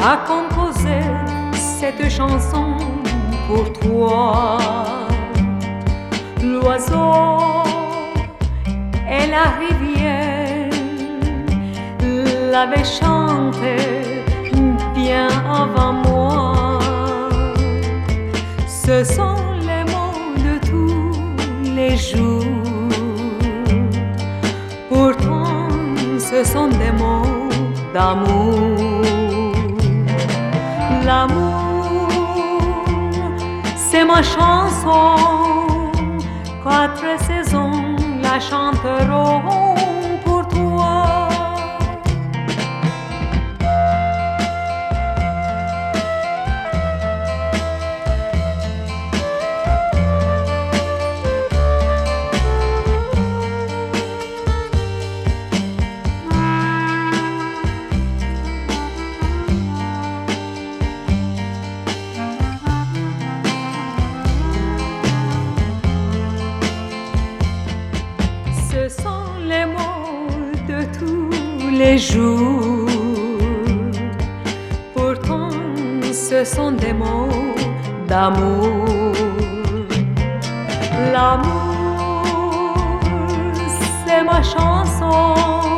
a composé cette chanson pour toi. L'oiseau et la rivière l'avaient chanté bien avant moi. Ce sont les mots de tous les jours. Pourtant, ce sont des mots d'amour. L'amour, c'est ma chanson. 4 saisons la chanteront pour toi. Ce sont les mots de tous les jours. Pourtant, ce sont des mots d'amour. L'amour, c'est ma chanson.